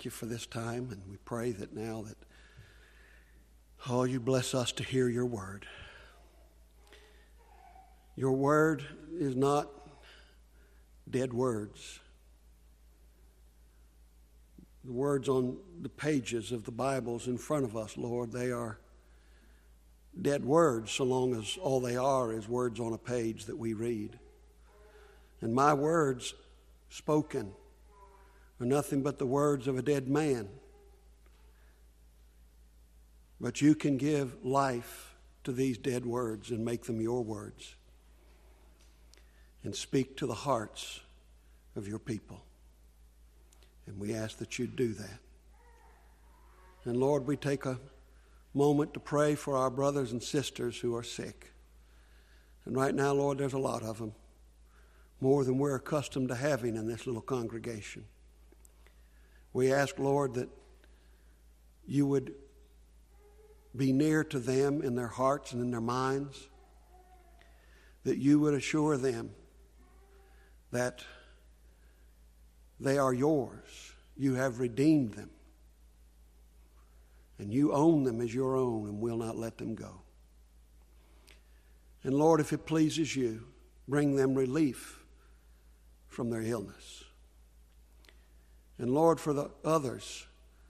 thank you for this time, and we pray that now that, you bless us to hear your word. Your word is not dead words. The words on the pages of the Bibles in front of us, Lord, they are dead words so long as all they are is words on a page that we read. And my words spoken are nothing but the words of a dead man. But you can give life to these dead words and make them your words and speak to the hearts of your people. And we ask that you do that. And Lord, we take a moment to pray for our brothers and sisters who are sick. And right now, Lord, there's a lot of them, more than we're accustomed to having in this little congregation. We ask, Lord, that you would be near to them in their hearts and in their minds, that you would assure them that they are yours. You have redeemed them, and you own them as your own and will not let them go. And Lord, if it pleases you, bring them relief from their illness. And Lord, for the others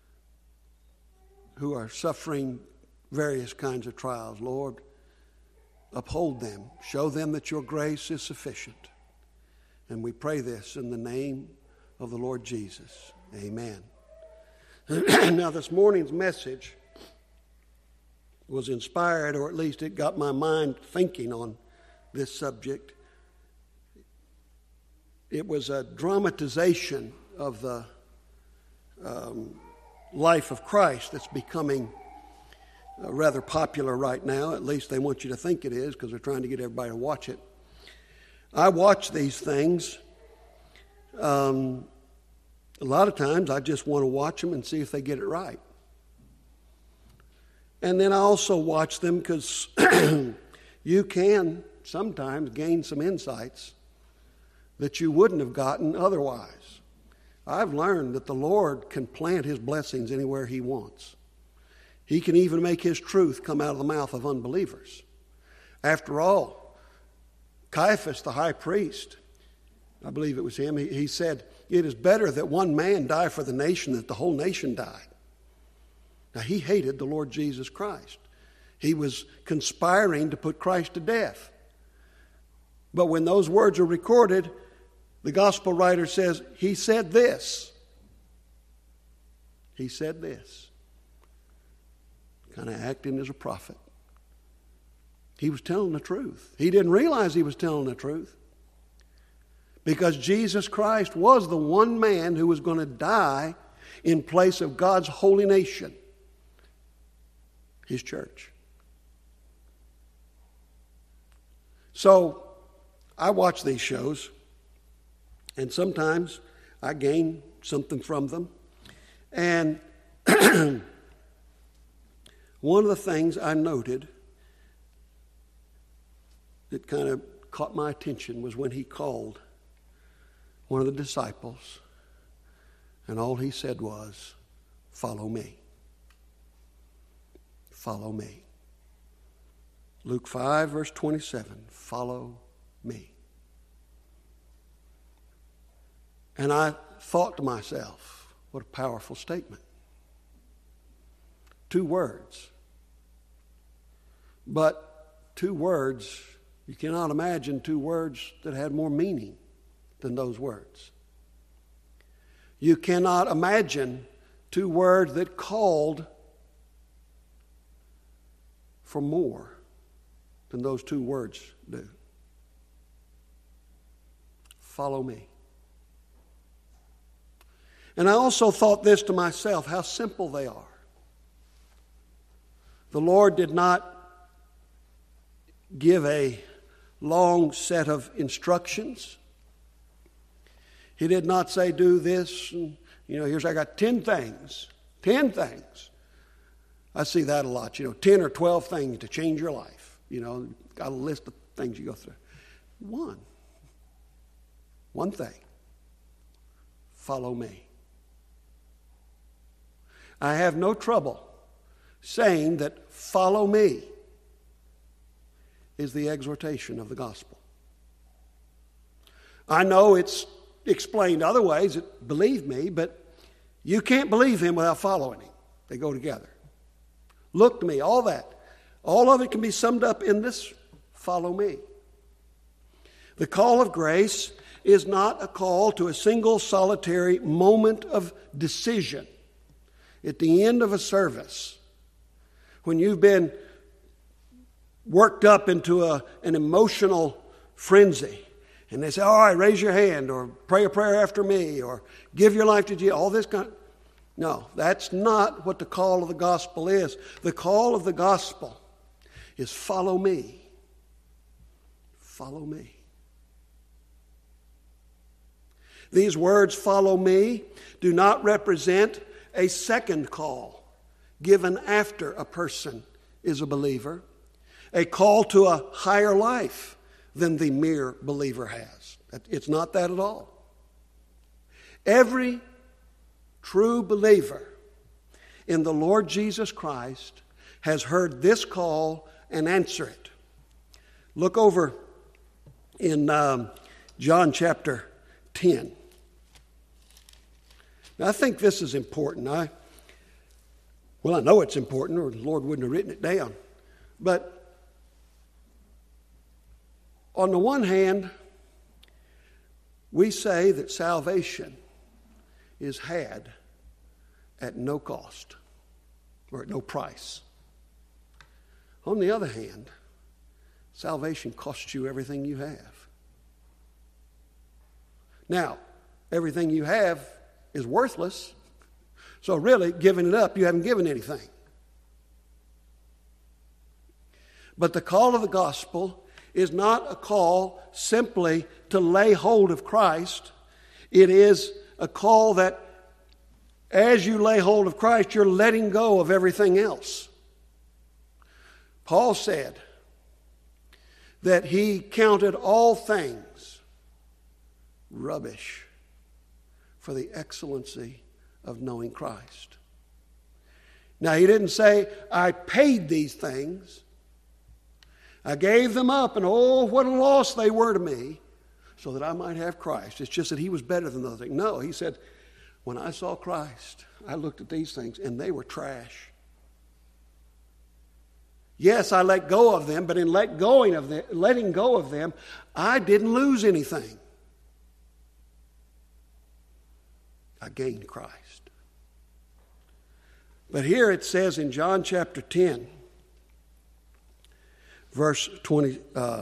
who are suffering various kinds of trials, Lord, uphold them. Show them that your grace is sufficient. And we pray this in the name of the Lord Jesus. Amen. Now, this morning's message was inspired, or at least it got my mind thinking on this subject. It was a dramatization of the life of Christ that's becoming rather popular right now. At least they want you to think it is, because they're trying to get everybody to watch it. I watch these things. A lot of times I just want to watch them and see if they get it right. And then I also watch them because you can sometimes gain some insights that you wouldn't have gotten otherwise. I've learned that the Lord can plant his blessings anywhere he wants. He can even make his truth come out of the mouth of unbelievers. After all, Caiaphas, the high priest, I believe it was him, he said, it is better that one man die for the nation than that the whole nation die. Now, he hated the Lord Jesus Christ. He was conspiring to put Christ to death. But when those words are recorded, the gospel writer says, he said this. He said this. Kind of acting as a prophet. He was telling the truth. He didn't realize he was telling the truth. Because Jesus Christ was the one man who was going to die in place of God's holy nation, his church. So I watch these shows, and sometimes I gain something from them. And one of the things I noted that kind of caught my attention was when he called one of the disciples, and all he said was, "Follow me. Follow me." Luke 5, verse 27, follow me. And I thought to myself, what a powerful statement. 2 words. But 2 words, you cannot imagine 2 words that had more meaning than those words. You cannot imagine 2 words that called for more than those 2 words do. Follow me. And I also thought this to myself, how simple they are. The Lord did not give a long set of instructions. He did not say, do this, and, I got 10 things. 10 things. I see that a lot, 10 or 12 things to change your life. Got a list of things you go through. One thing. Follow me. I have no trouble saying that follow me is the exhortation of the gospel. I know it's explained other ways, believe me, but you can't believe him without following him. They go together. Look to me, all that. All of it can be summed up in this, follow me. The call of grace is not a call to a single solitary moment of decision at the end of a service when you've been worked up into an emotional frenzy. And they say, all right, raise your hand, or pray a prayer after me, or give your life to Jesus, all this kind of... No, that's not what the call of the gospel is. The call of the gospel is follow me. Follow me. These words, follow me, do not represent a second call given after a person is a believer, a call to a higher life than the mere believer has. It's not that at all. Every true believer in the Lord Jesus Christ has heard this call and answer it. Look over in John chapter 10. Now, I think this is important. I know it's important, or the Lord wouldn't have written it down. But on the one hand, we say that salvation is had at no cost or at no price. On the other hand, salvation costs you everything you have. Now, everything you have is worthless, so really, giving it up, you haven't given anything. But the call of the gospel is not a call simply to lay hold of Christ. It is a call that as you lay hold of Christ, you're letting go of everything else. Paul said that he counted all things rubbish for the excellency of knowing Christ. Now, he didn't say, I paid these things. I gave them up, and oh, what a loss they were to me, so that I might have Christ. It's just that he was better than those things. No, he said, when I saw Christ, I looked at these things, and they were trash. Yes, I let go of them, but in letting go of them, I didn't lose anything. I gained Christ. But here it says in John chapter 10, verse 20,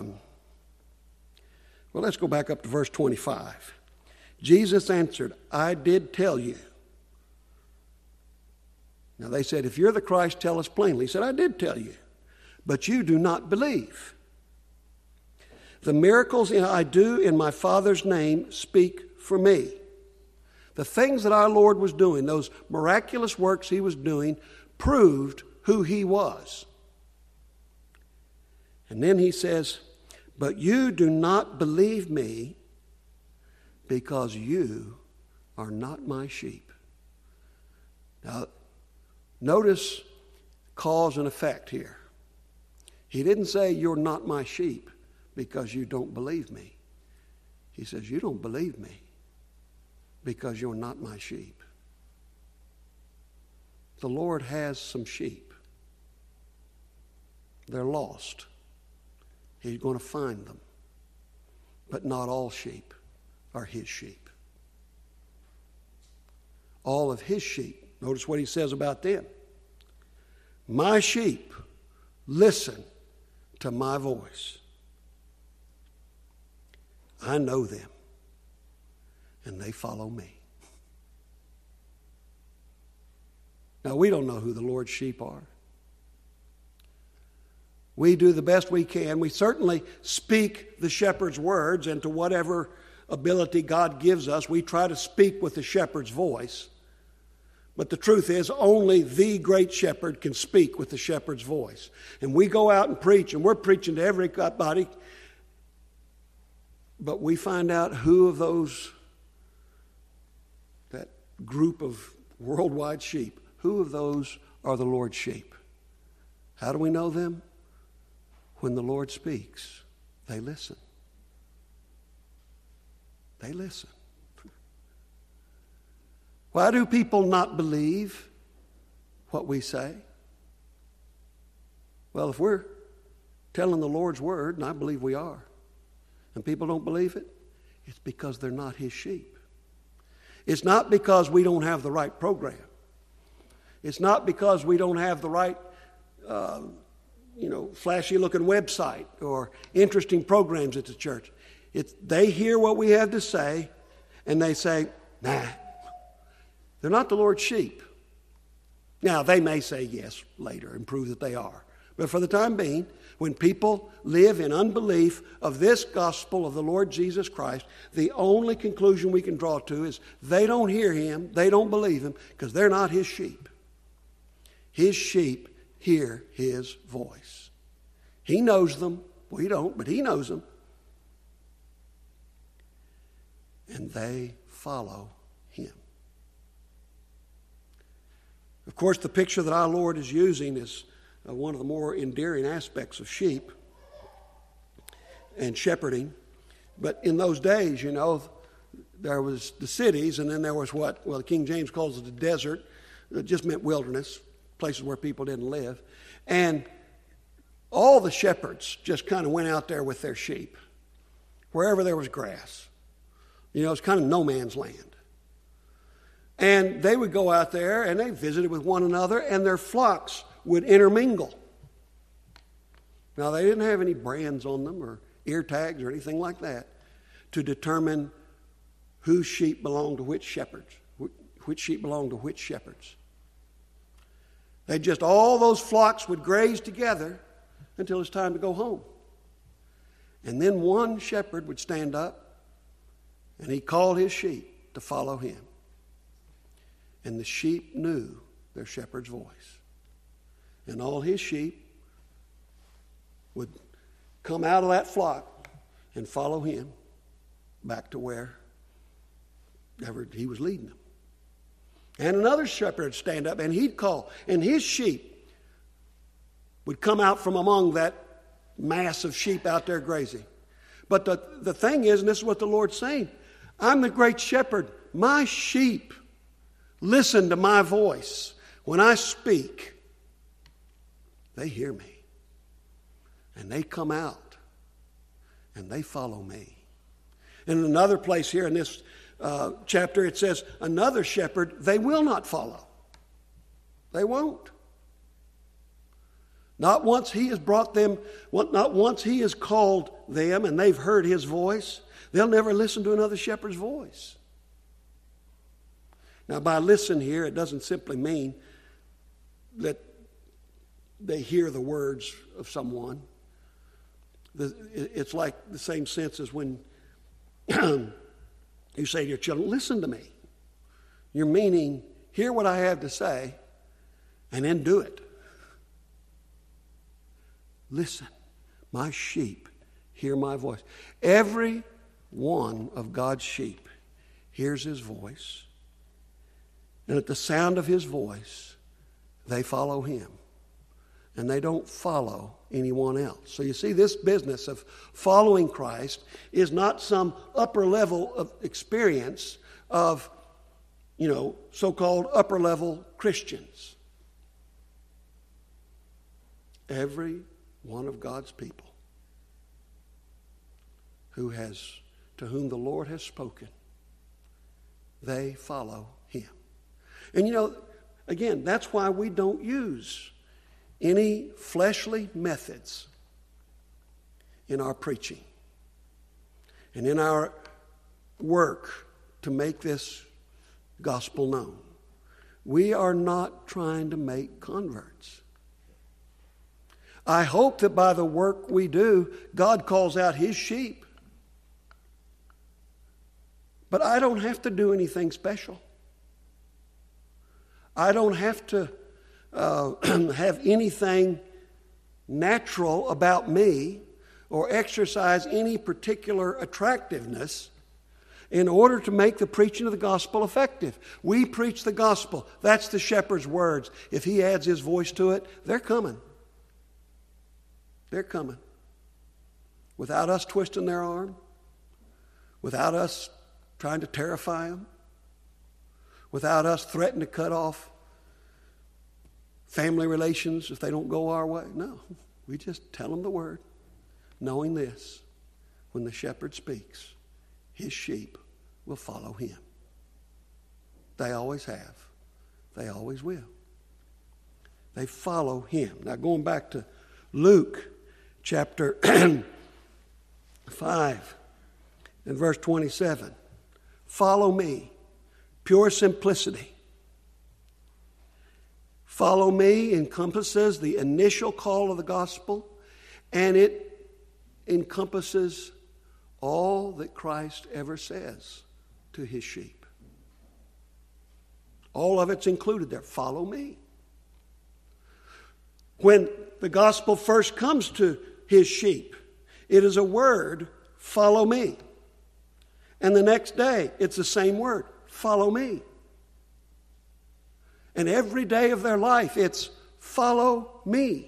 let's go back up to verse 25. Jesus answered, I did tell you. Now they said, if you're the Christ, tell us plainly. He said, I did tell you, but you do not believe. The miracles I do in my Father's name speak for me. The things that our Lord was doing, those miraculous works he was doing, proved who he was. And then he says, but you do not believe me because you are not my sheep. Now, notice cause and effect here. He didn't say you're not my sheep because you don't believe me. He says you don't believe me because you're not my sheep. The Lord has some sheep. They're lost. He's going to find them. But not all sheep are his sheep. All of his sheep, notice what he says about them. My sheep listen to my voice. I know them, and they follow me. Now, we don't know who the Lord's sheep are. We do the best we can. We certainly speak the shepherd's words, and to whatever ability God gives us, we try to speak with the shepherd's voice. But the truth is, only the great shepherd can speak with the shepherd's voice. And we go out and preach, and we're preaching to everybody, but we find out who of those, that group of worldwide sheep, who of those are the Lord's sheep? How do we know them? When the Lord speaks, they listen. They listen. Why do people not believe what we say? Well, if we're telling the Lord's word, and I believe we are, and people don't believe it, it's because they're not His sheep. It's not because we don't have the right program. It's not because we don't have the right, flashy-looking website or interesting programs at the church. They hear what we have to say, and they say, nah, they're not the Lord's sheep. Now, they may say yes later and prove that they are. But for the time being, when people live in unbelief of this gospel of the Lord Jesus Christ, the only conclusion we can draw to is they don't hear Him, they don't believe Him, because they're not His sheep. His sheep hear His voice. He knows them. We don't, but He knows them. And they follow Him. Of course, the picture that our Lord is using is one of the more endearing aspects of sheep and shepherding. But in those days, there was the cities, and then there was the King James calls it the desert. It just meant wilderness, places where people didn't live. And all the shepherds just kind of went out there with their sheep, wherever there was grass. It's kind of no man's land. And they would go out there, and they visited with one another, and their flocks would intermingle. Now, they didn't have any brands on them or ear tags or anything like that to determine whose sheep belonged to which shepherds, which sheep belonged to which shepherds. All those flocks would graze together until it's time to go home. And then one shepherd would stand up, and he called his sheep to follow him. And the sheep knew their shepherd's voice. And all his sheep would come out of that flock and follow him back to wherever he was leading them. And another shepherd would stand up and he'd call, and his sheep would come out from among that mass of sheep out there grazing. But the thing is, and this is what the Lord's saying, I'm the great shepherd. My sheep listen to my voice. When I speak, they hear me. And they come out. And they follow me. In another place here in this chapter, it says, another shepherd they will not follow. They won't. Not once he has brought them, not once he has called them and they've heard his voice, they'll never listen to another shepherd's voice. Now, by listen here, it doesn't simply mean that they hear the words of someone. It's like the same sense as when you say to your children, listen to me. You're meaning, hear what I have to say, and then do it. Listen, my sheep hear my voice. Every one of God's sheep hears his voice. And at the sound of his voice, they follow him. And they don't follow anyone else. So you see, this business of following Christ is not some upper level of experience of, so-called upper level Christians. Every one of God's people to whom the Lord has spoken, they follow him. And again, that's why we don't use any fleshly methods in our preaching and in our work to make this gospel known. We are not trying to make converts. I hope that by the work we do, God calls out his sheep. But I don't have to do anything special. I don't have to have anything natural about me or exercise any particular attractiveness in order to make the preaching of the gospel effective. We preach the gospel. That's the shepherd's words. If he adds his voice to it, they're coming. They're coming. Without us twisting their arm, without us trying to terrify them, without us threatening to cut off family relations if they don't go our way. No, we just tell them the word, knowing this: when the shepherd speaks, his sheep will follow him. They always have. They always will. They follow him. Now, going back to Luke chapter 5 and verse 27. Follow me. Pure simplicity. Follow me encompasses the initial call of the gospel, and it encompasses all that Christ ever says to his sheep. All of it's included there. Follow me. When the gospel first comes to his sheep, it is a word, follow me. And the next day, it's the same word, follow me. And every day of their life, it's follow me.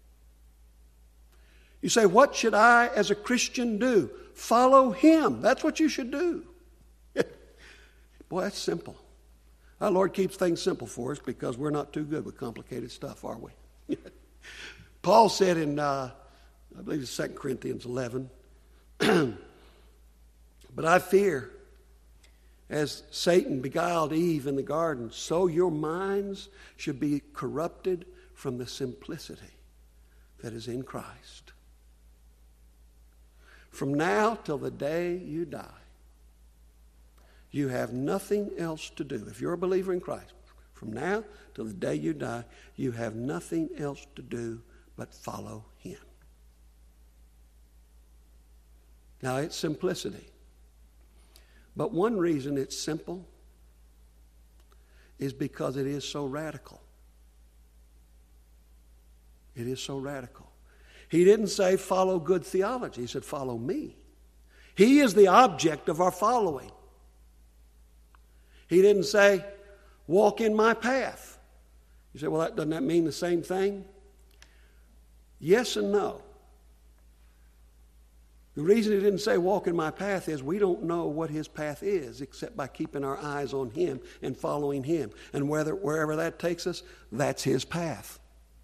You say, what should I as a Christian do? Follow him. That's what you should do. Boy, that's simple. Our Lord keeps things simple for us because we're not too good with complicated stuff, are we? Paul said in, I believe it's 2 Corinthians 11, but I fear, as Satan beguiled Eve in the garden, so your minds should be corrupted from the simplicity that is in Christ. From now till the day you die, you have nothing else to do. If you're a believer in Christ, from now till the day you die, you have nothing else to do but follow him. Now, it's simplicity. But one reason it's simple is because it is so radical. It is so radical. He didn't say follow good theology. He said follow me. He is the object of our following. He didn't say walk in my path. You say, well, doesn't that mean the same thing? Yes and no. The reason he didn't say walk in my path is we don't know what his path is except by keeping our eyes on him and following him. And wherever that takes us, that's his path.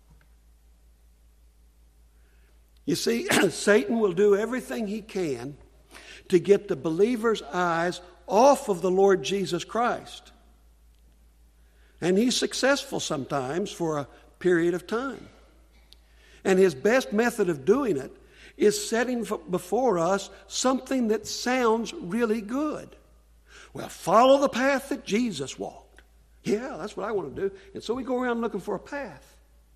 You see, Satan will do everything he can to get the believer's eyes off of the Lord Jesus Christ. And he's successful sometimes for a period of time. And his best method of doing it is setting before us something that sounds really good. Well, follow the path that Jesus walked. Yeah, that's what I want to do. And so we go around looking for a path.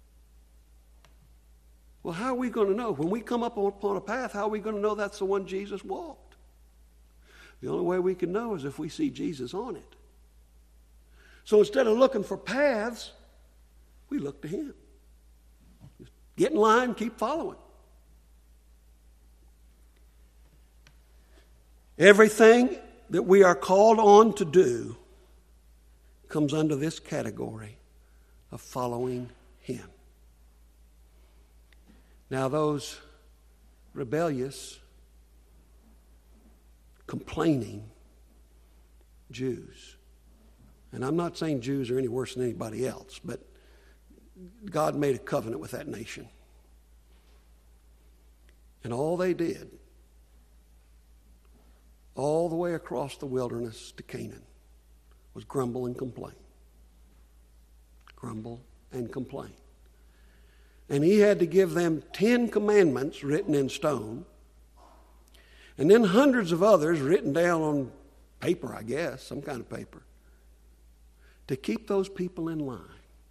Well, how are we going to know? When we come up upon a path, how are we going to know that's the one Jesus walked? The only way we can know is if we see Jesus on it. So instead of looking for paths, we look to him. Just get in line, keep following. Everything that we are called on to do comes under this category of following him. Now, those rebellious, complaining Jews, and I'm not saying Jews are any worse than anybody else, but God made a covenant with that nation. And all they did, all the way across the wilderness to Canaan, was grumble and complain. Grumble and complain. And he had to give them 10 commandments written in stone, and then hundreds of others written down on paper, I guess, some kind of paper, to keep those people in line.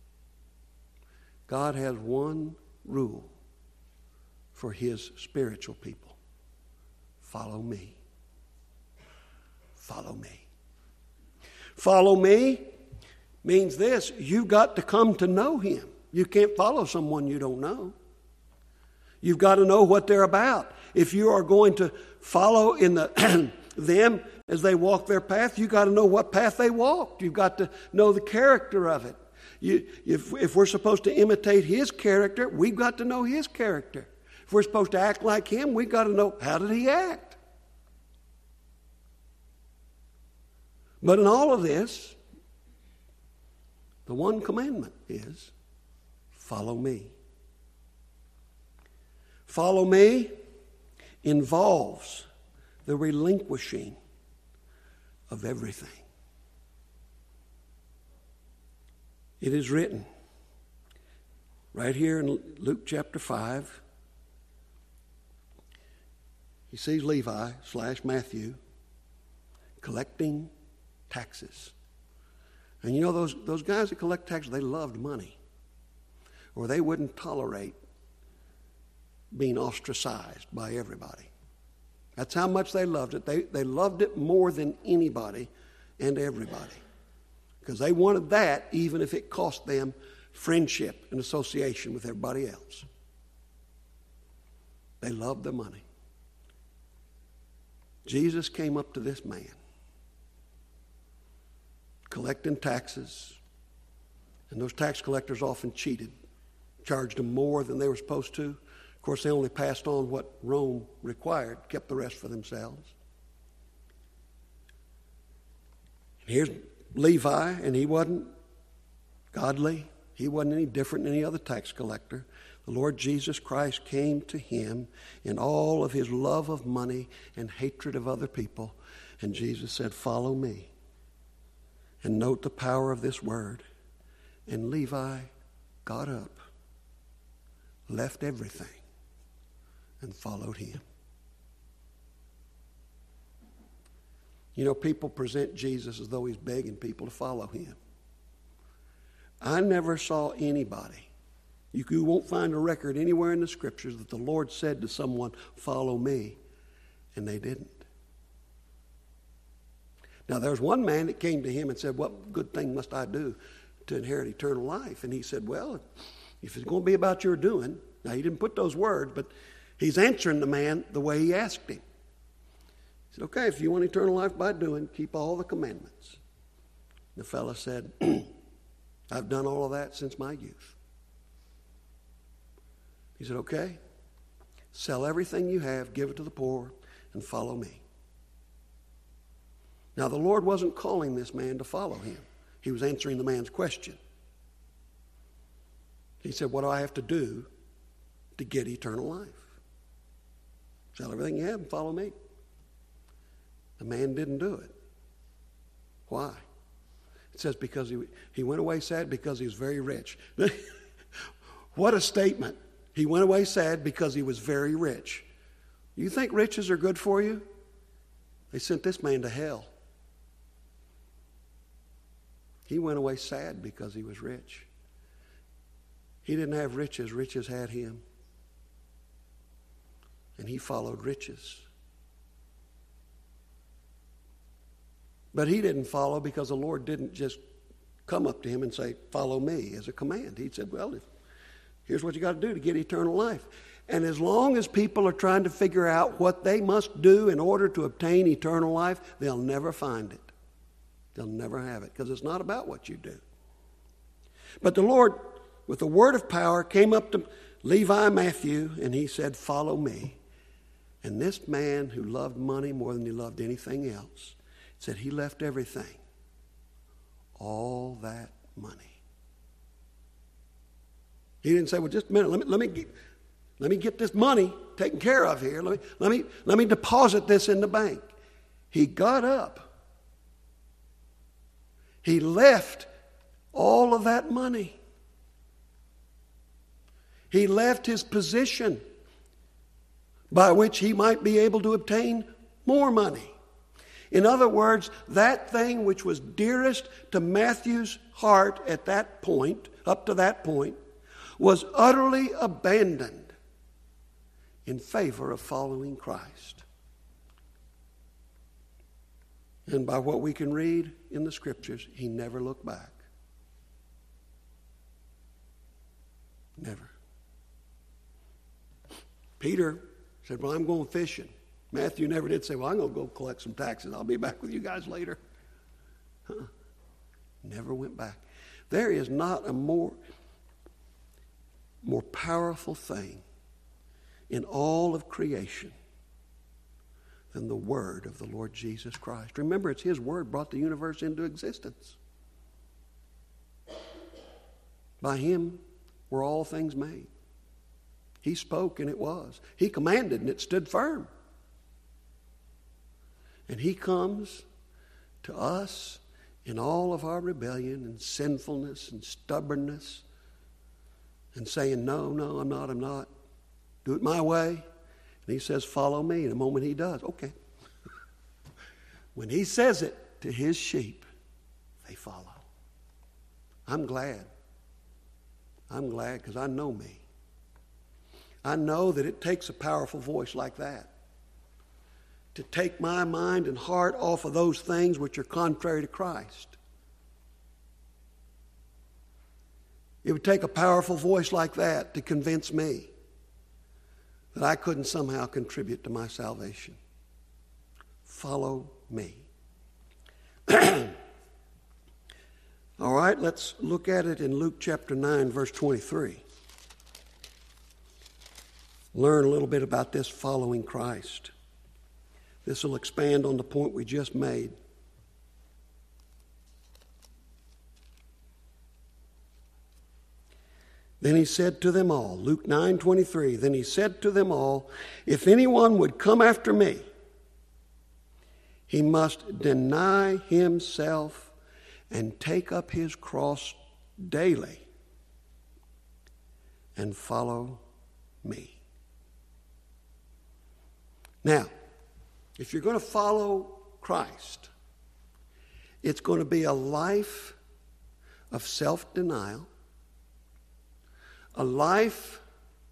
God has one rule for his spiritual people. Follow me. Follow me. Follow me means this: you got to come to know him. You can't follow someone you don't know. You've got to know what they're about. If you are going to follow in them As they walk their path, you've got to know what path they walked. You've got to know the character of it. If we're supposed to imitate his character, we've got to know his character. If we're supposed to act like him, we've got to know, how did he act? But in all of this, the one commandment is, follow me. Follow me involves the relinquishing of everything. It is written right here in Luke chapter 5. He sees Levi / Matthew collecting taxes. And you know, those guys that collect taxes, they loved money, or they wouldn't tolerate being ostracized by everybody. That's how much they loved it. They loved it more than anybody and everybody, because they wanted that even if it cost them friendship and association with everybody else. They loved the money. Jesus came up to this man collecting taxes, and those tax collectors often cheated, charged them more than they were supposed to. Of course, they only passed on what Rome required, kept the rest for themselves. And here's Levi, and he wasn't godly. He wasn't any different than any other tax collector. The Lord Jesus Christ came to him in all of his love of money and hatred of other people. And Jesus said, follow me. And note the power of this word. And Levi got up, left everything, and followed him. You know, people present Jesus as though he's begging people to follow him. I never saw anybody, you won't find a record anywhere in the scriptures that the Lord said to someone, follow me, and they didn't. Now, there's one man that came to him and said, what good thing must I do to inherit eternal life? And he said, well, if it's going to be about your doing, now he didn't put those words, but he's answering the man the way he asked him. He said, okay, if you want eternal life by doing, keep all the commandments. The fellow said, I've done all of that since my youth. He said, okay, sell everything you have, give it to the poor, and follow me. Now, the Lord wasn't calling this man to follow him. He was answering the man's question. He said, what do I have to do to get eternal life? Sell everything you have and follow me. The man didn't do it. Why? It says because he went away sad because he was very rich. What a statement. He went away sad because he was very rich. You think riches are good for you? They sent this man to hell. He went away sad because he was rich. He didn't have riches. Riches had him. And he followed riches. But he didn't follow because the Lord didn't just come up to him and say, follow me as a command. He said, well, here's what you got to do to get eternal life. And as long as people are trying to figure out what they must do in order to obtain eternal life, they'll never find it. They'll never have it, because it's not about what you do. But the Lord, with the word of power, came up to Levi Matthew, and he said, follow me. And this man who loved money more than he loved anything else said he left everything, all that money. He didn't say, well, just a minute, let me get this money taken care of here. Let me deposit this in the bank. He got up. He left all of that money. He left his position by which he might be able to obtain more money. In other words, that thing which was dearest to Matthew's heart at that point, up to that point, was utterly abandoned in favor of following Christ. And by what we can read in the scriptures, he never looked back. Never. Peter said, well, I'm going fishing. Matthew never did say, well, I'm going to go collect some taxes. I'll be back with you guys later. Never went back. There is not a more powerful thing in all of creation than the word of the Lord Jesus Christ. Remember, it's his word brought the universe into existence. By him were all things made. He spoke and it was. He commanded and it stood firm. And he comes to us in all of our rebellion and sinfulness and stubbornness and saying, no, I'm not. Do it my way. And he says, follow me. And the moment he does, okay. When he says it to his sheep, they follow. I'm glad because I know me. I know that it takes a powerful voice like that to take my mind and heart off of those things which are contrary to Christ. It would take a powerful voice like that to convince me that I couldn't somehow contribute to my salvation. Follow me. All right, let's look at it in Luke chapter 9, verse 23. Learn a little bit about this following Christ. This will expand on the point we just made. Then he said to them all, Luke 9:23, then he said to them all, if anyone would come after me, he must deny himself and take up his cross daily and follow me. Now, if you're going to follow Christ, it's going to be a life of self-denial, a life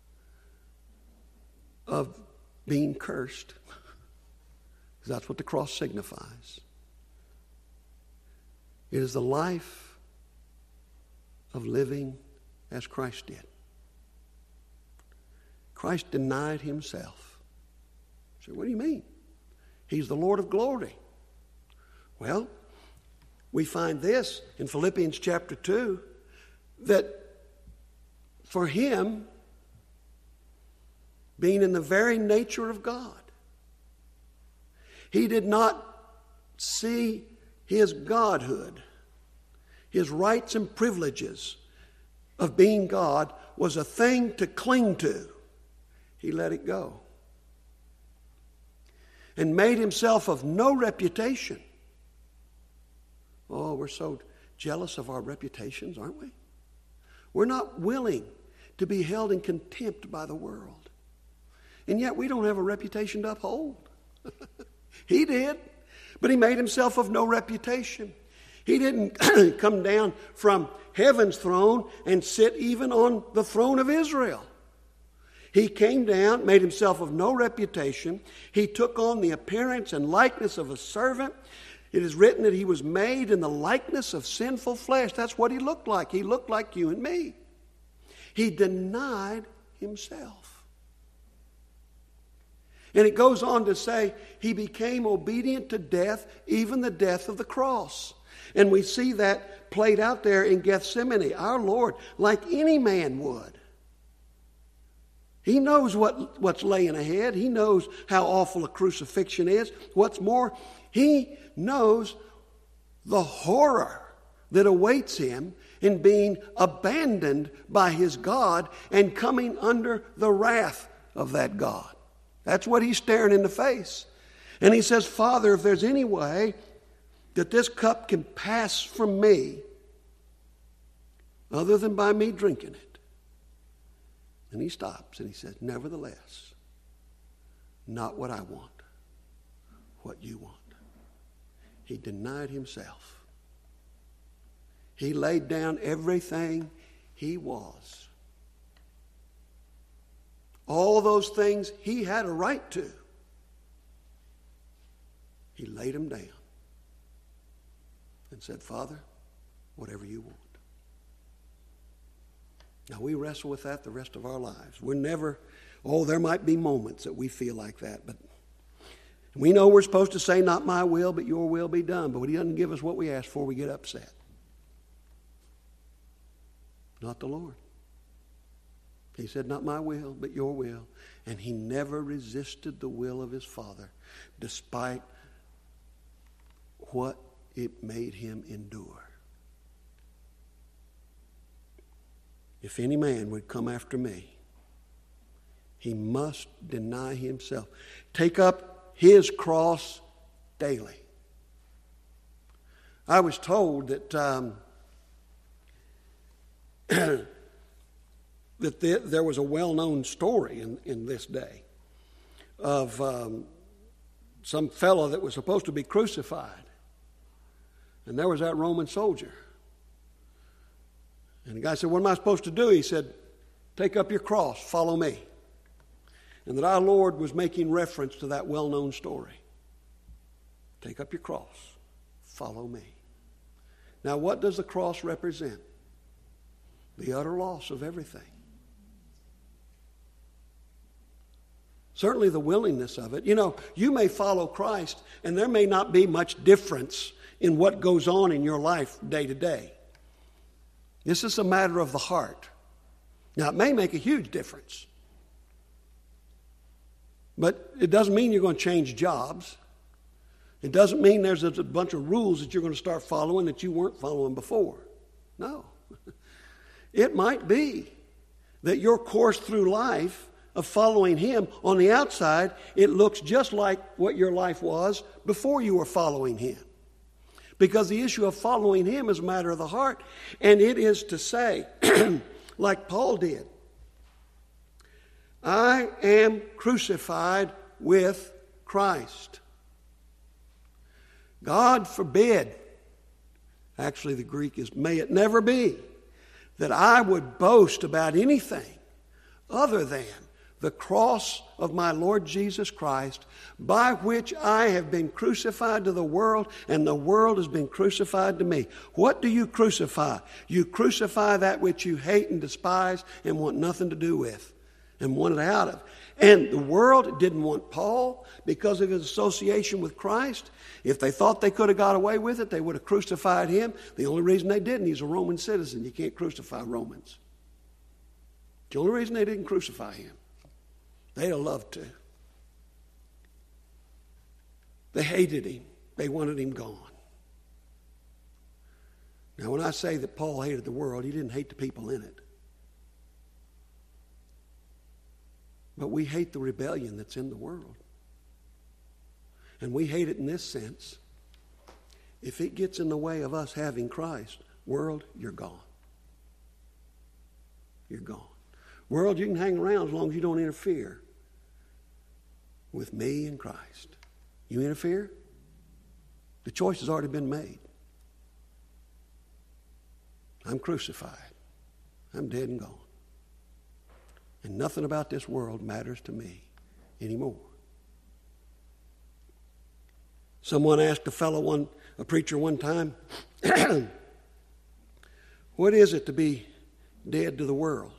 of being cursed, because that's what the cross signifies. It is the life of living as Christ did. Christ denied himself. So what do you mean? He's the Lord of glory. Well, we find this in Philippians chapter 2, that for him, being in the very nature of God, he did not see his godhood, his rights and privileges of being God was a thing to cling to. He let it go and made himself of no reputation. Oh, we're so jealous of our reputations, aren't we? We're not willing to be held in contempt by the world. And yet we don't have a reputation to uphold. He did, but he made himself of no reputation. He didn't come down from heaven's throne and sit even on the throne of Israel. He came down, made himself of no reputation. He took on the appearance and likeness of a servant. It is written that he was made in the likeness of sinful flesh. That's what he looked like. He looked like you and me. He denied himself. And it goes on to say he became obedient to death, even the death of the cross. And we see that played out there in Gethsemane. Our Lord, like any man would. He knows what's laying ahead. He knows how awful a crucifixion is. What's more, he knows the horror that awaits him in being abandoned by his God and coming under the wrath of that God. That's what he's staring in the face. And he says, Father, if there's any way that this cup can pass from me other than by me drinking it. And he stops and he says, nevertheless, not what I want, what you want. He denied himself. He laid down everything he was. All those things he had a right to. He laid them down and said, Father, whatever you want. Now, we wrestle with that the rest of our lives. We're never, there might be moments that we feel like that, but We know we're supposed to say, not my will, but your will be done. But when he doesn't give us what we ask for, we get upset. Not the Lord. He said, not my will, but your will. And he never resisted the will of his Father, despite what it made him endure. If any man would come after me, he must deny himself. Take up his cross daily. I was told that that there was a well-known story in this day of some fellow that was supposed to be crucified. And there was that Roman soldier. And the guy said, what am I supposed to do? He said, take up your cross, follow me. And that our Lord was making reference to that well-known story. Take up your cross, follow me. Now, what does the cross represent? The utter loss of everything. Certainly the willingness of it. You know, you may follow Christ, and there may not be much difference in what goes on in your life day to day. This is a matter of the heart. Now, it may make a huge difference. But it doesn't mean you're going to change jobs. It doesn't mean there's a bunch of rules that you're going to start following that you weren't following before. No. It might be that your course through life of following him, on the outside, it looks just like what your life was before you were following him. Because the issue of following him is a matter of the heart. And it is to say, like Paul did, I am crucified with Christ. God forbid, actually the Greek is, may it never be, that I would boast about anything other than the cross of my Lord Jesus Christ, by which I have been crucified to the world, and the world has been crucified to me. What do you crucify? You crucify that which you hate and despise and want nothing to do with and want it out of. And the world didn't want Paul because of his association with Christ. If they thought they could have got away with it, they would have crucified him. The only reason they didn't, he's a Roman citizen. You can't crucify Romans. The only reason they didn't crucify him. They'd have loved to. They hated him. They wanted him gone. Now, when I say that Paul hated the world, he didn't hate the people in it. But we hate the rebellion that's in the world. And we hate it in this sense. If it gets in the way of us having Christ, world, you're gone. You're gone. World, you can hang around as long as you don't interfere with me and Christ. You interfere? The choice has already been made. I'm crucified. I'm dead and gone. And nothing about this world matters to me anymore. Someone asked a preacher one time, what is it to be dead to the world?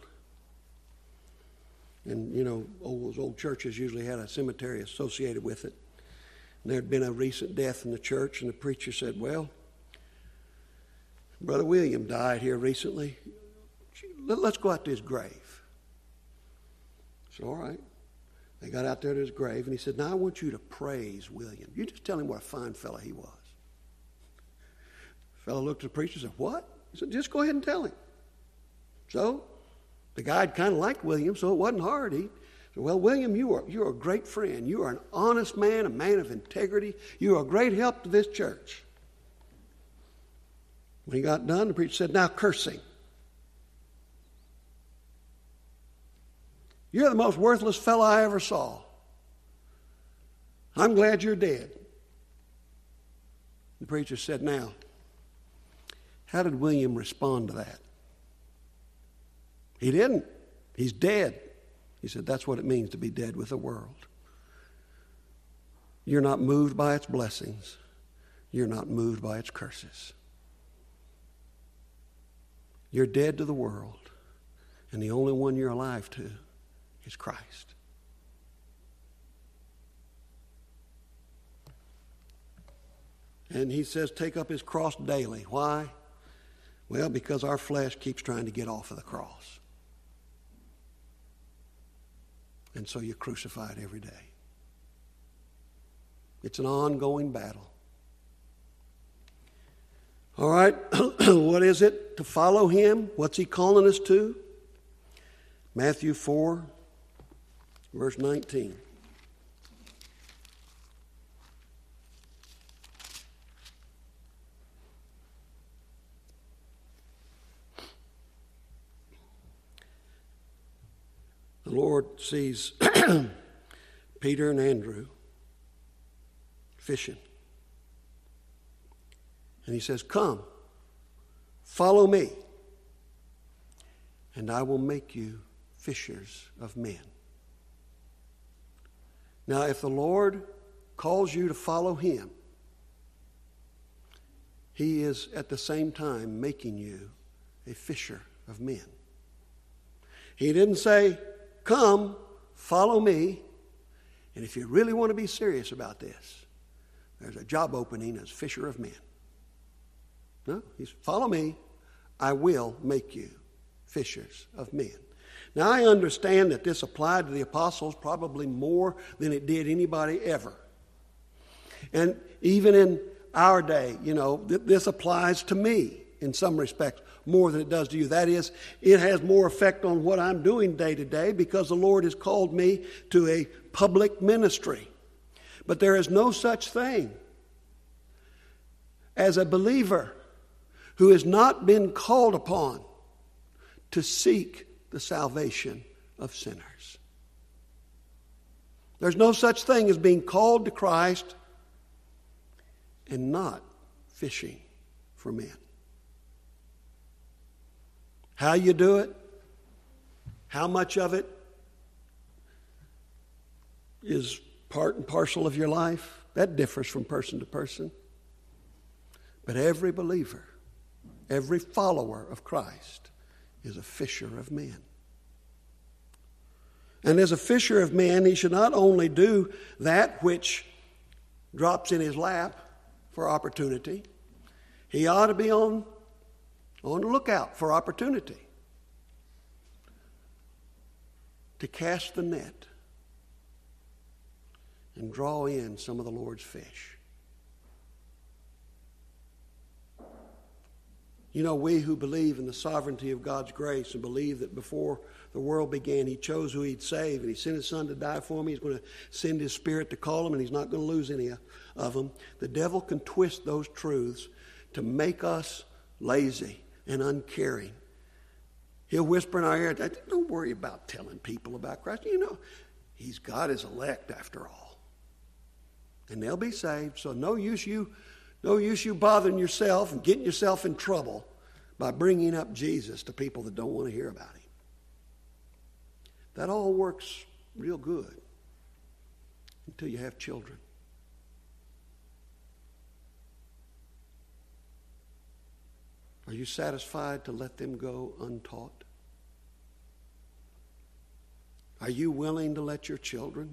And, you know, those old churches usually had a cemetery associated with it. And there had been a recent death in the church, and the preacher said, well, Brother William died here recently. Let's go out to his grave. I said, all right. They got out there to his grave, and he said, now I want you to praise William. You just tell him what a fine fellow he was. The fellow looked at the preacher and said, what? He said, just go ahead and tell him. So the guy kind of liked William, so it wasn't hard. He said, well, William, you're a great friend. You are an honest man, a man of integrity. You are a great help to this church. When he got done, the preacher said, now curse him. You're the most worthless fellow I ever saw. I'm glad you're dead. The preacher said, now, how did William respond to that? He didn't. He's dead. He said, that's what it means to be dead with the world. You're not moved by its blessings. You're not moved by its curses. You're dead to the world, and the only one you're alive to is Christ. And he says take up his cross daily. Why? Well, because our flesh keeps trying to get off of the cross. And so you crucify it every day. It's an ongoing battle. All right, what is it to follow him? What's he calling us to? Matthew 4, verse 19. The Lord sees Peter and Andrew fishing. And he says, come, follow me, and I will make you fishers of men. Now, if the Lord calls you to follow him, he is at the same time making you a fisher of men. He didn't say, come, follow me, and if you really want to be serious about this, there's a job opening as fisher of men. No, he's follow me, I will make you fishers of men. Now, I understand that this applied to the apostles probably more than it did anybody ever. And even in our day, this applies to me in some respects more than it does to you. That is, it has more effect on what I'm doing day to day because the Lord has called me to a public ministry. But there is no such thing as a believer who has not been called upon to seek the salvation of sinners. There's no such thing as being called to Christ and not fishing for men. How you do it, how much of it is part and parcel of your life, that differs from person to person. But every believer, every follower of Christ is a fisher of men. And as a fisher of men, he should not only do that which drops in his lap for opportunity, he ought to be on the lookout for opportunity to cast the net and draw in some of the Lord's fish. We who believe in the sovereignty of God's grace and believe that before the world began, he chose who he'd save, and he sent his son to die for him. He's going to send his spirit to call them, and he's not going to lose any of them. The devil can twist those truths to make us lazy and uncaring. He'll whisper in our ear, don't worry about telling people about Christ. He's got his elect after all. And they'll be saved, so no use you bothering yourself and getting yourself in trouble by bringing up Jesus to people that don't want to hear about him. That all works real good until you have children. Are you satisfied to let them go untaught? Are you willing to let your children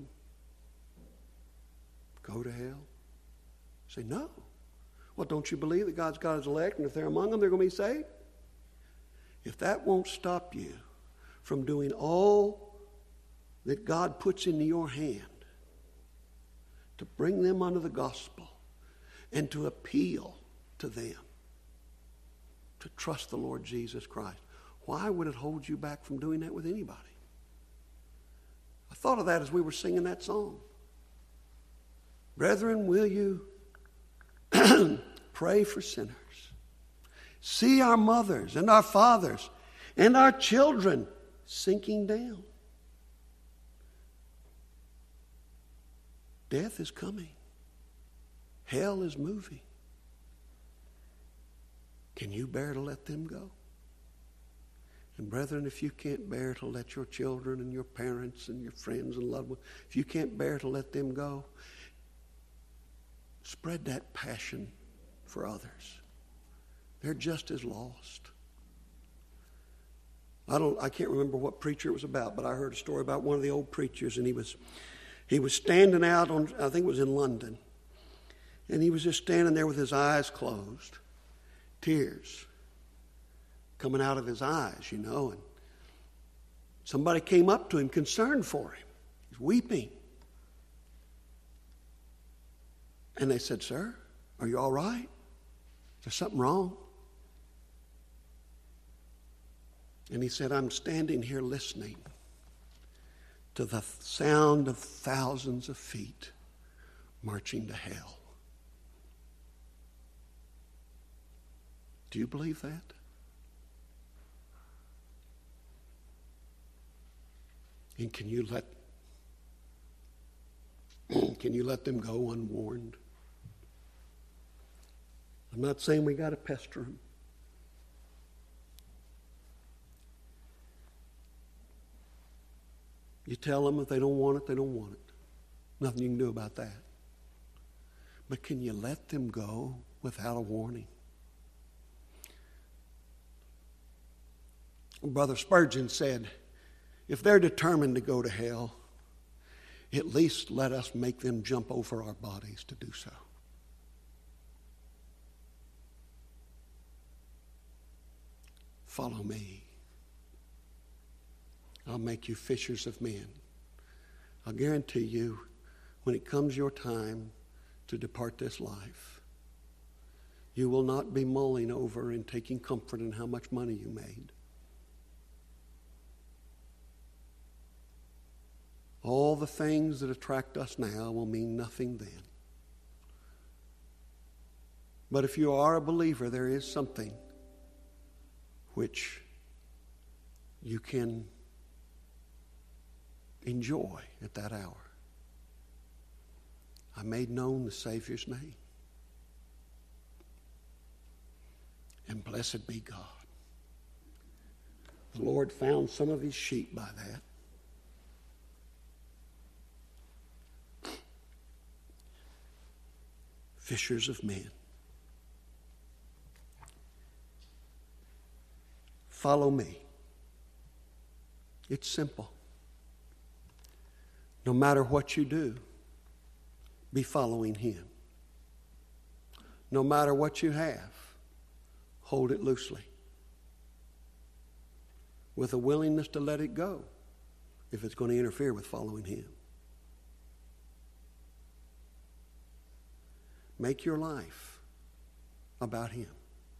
go to hell? Say, no. Well, don't you believe that God's got his elect, and if they're among them, they're going to be saved? If that won't stop you from doing all that God puts into your hand to bring them under the gospel and to appeal to them to trust the Lord Jesus Christ, why would it hold you back from doing that with anybody? I thought of that as we were singing that song. Brethren, will you pray for sinners? See our mothers and our fathers and our children sinking down. Death is coming. Hell is moving. Can you bear to let them go? And brethren, if you can't bear to let your children and your parents and your friends and loved ones, if you can't bear to let them go, spread that passion for others. They're just as lost. I can't remember what preacher it was about, but I heard a story about one of the old preachers, and he was standing out on, I think it was in London, And he was just standing there with his eyes closed, tears coming out of his eyes, and somebody came up to him concerned for him. He's weeping. And they said, "Sir, are you all right? Is there something wrong?" And he said, "I'm standing here listening to the sound of thousands of feet marching to hell." Do you believe that? And can you let them go unwarned? I'm not saying we got to pester them. You tell them if they don't want it, they don't want it. Nothing you can do about that. But can you let them go without a warning? Brother Spurgeon said, if they're determined to go to hell, at least let us make them jump over our bodies to do so. Follow me. I'll make you fishers of men. I'll guarantee you, when it comes your time to depart this life, you will not be mulling over and taking comfort in how much money you made. All the things that attract us now will mean nothing then. But if you are a believer, there is something which you can enjoy at that hour. I made known the Savior's name. And blessed be God. The Lord found some of his sheep by that. Fishers of men. Follow me. It's simple. No matter what you do, be following him. No matter what you have, hold it loosely, with a willingness to let it go if it's going to interfere with following him. Make your life about him.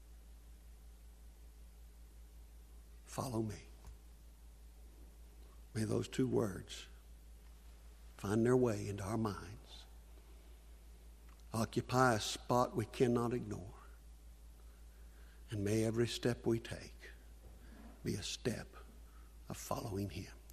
Follow me. May those two words find their way into our minds. Occupy a spot we cannot ignore. And may every step we take be a step of following him.